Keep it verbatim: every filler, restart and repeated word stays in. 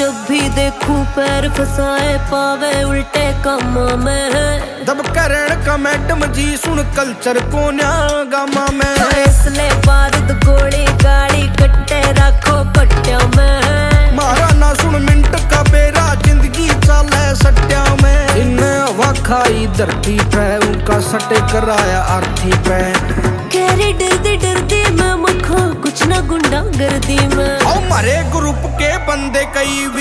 जब भी देखूं पैर फसाए पावे उल्टे कामा में। दब करण का मैडम जी सुन कल्चर को न्या गामा में। फैसले बारूद गोली गाड़ी कट्टे रखो पट्टिया में। मारा ना सुन मिनट का बेरा जिंदगी चाले सट्टिया में। इन्हें हवा खाई धरती पे उनका सटे कराया आरती पे। कहरी डरदी डरदी मैं मखो कुछ ना गुंडा गर्दी में। हमारे ग्रुप के बंदे कई